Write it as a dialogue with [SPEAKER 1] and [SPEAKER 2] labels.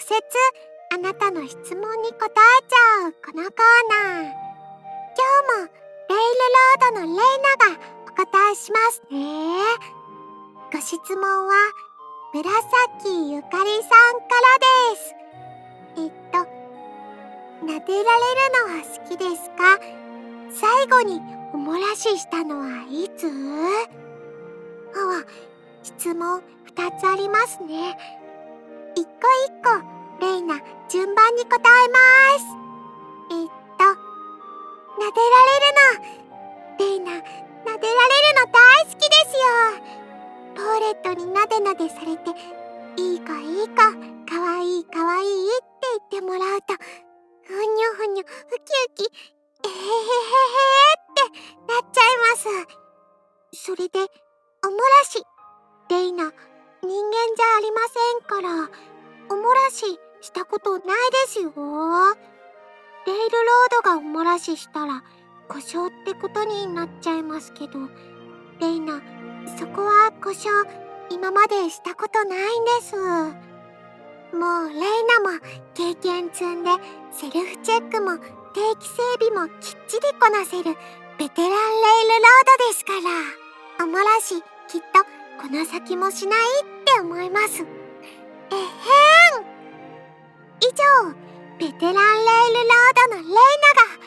[SPEAKER 1] 接あなたの質問に答えちゃうこのコーナー。今日もレイルロードのレイナがお答えしますね。ご質問は紫ゆかりさんからです。撫でられるのは好きですか？最後におもらししたのはいつ？質問2つありますね。一個一個レイナ順番に答えます。撫でられるの、レイナ撫でられるの大好きですよ。ポーレットになでなでされて、いい子いい子、かわいいかわいいって言ってもらうと、ふにゅふにゅ、ウキウキ、えへへへへってなっちゃいます。それで、おもらし、レイナ、人間じゃありませんから、おもらししたことないですよ。レイルロードがおもらししたら、故障ってことになっちゃいますけど、レイナ、そこは故障、今までしたことないんです。もうレイナも経験積んでセルフチェックも定期整備もきっちりこなせるベテランレイルロードですから、おもらしきっとこの先もしないって思います。以上、ベテランレイルロードのレイナが